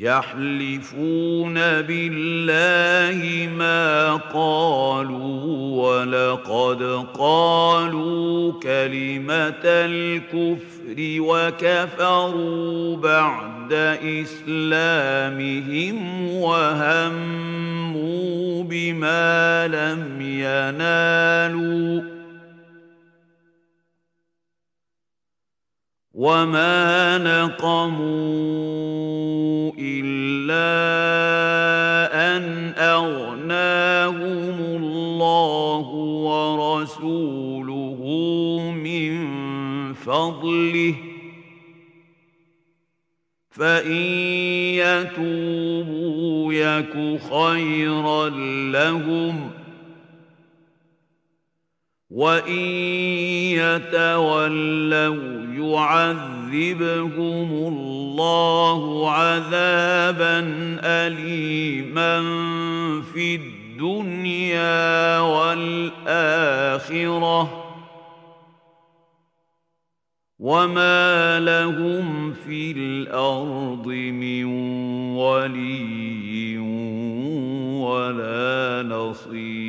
يحلفون بالله ما قالوا ولقد قالوا كلمة الكفر وكفروا بعد إسلامهم وهموا بما لم ينالوا وما نقموا إلا أن أغناهم الله ورسوله من فضله فإن يتوبوا يك خيرا لهم وإن يتولوا يعذبهم الله عذابا أليما في الدنيا والآخرة وما لهم في الأرض من ولي ولا نصير.